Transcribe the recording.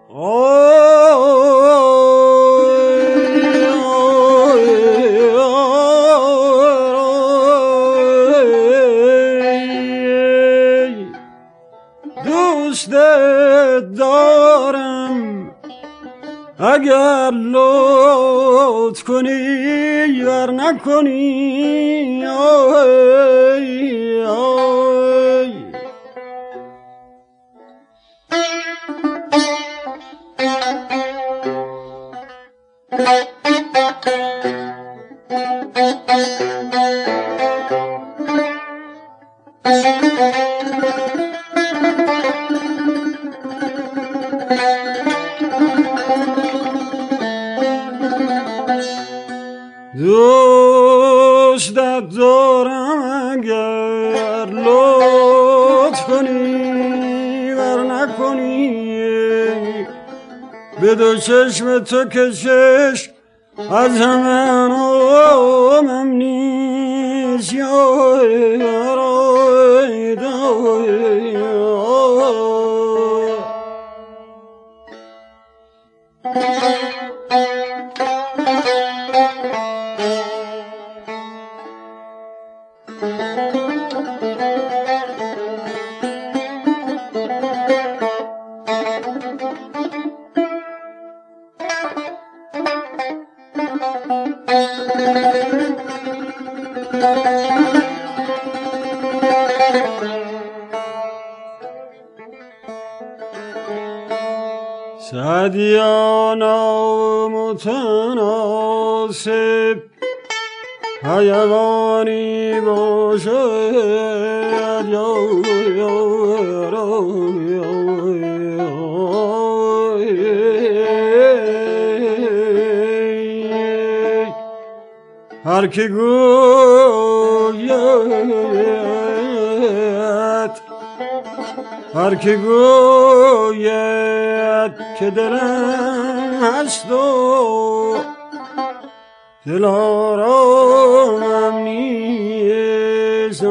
دوست دارم اگر لطف کنی ور نکنی دوستت دارم اگر لطف کنی ور نکنی به دو چشم تو که چشم از همه نامم نیست سعدیا نامتناسب حیوانی باشد هر که گوید که دلم هست و دلارامم نیست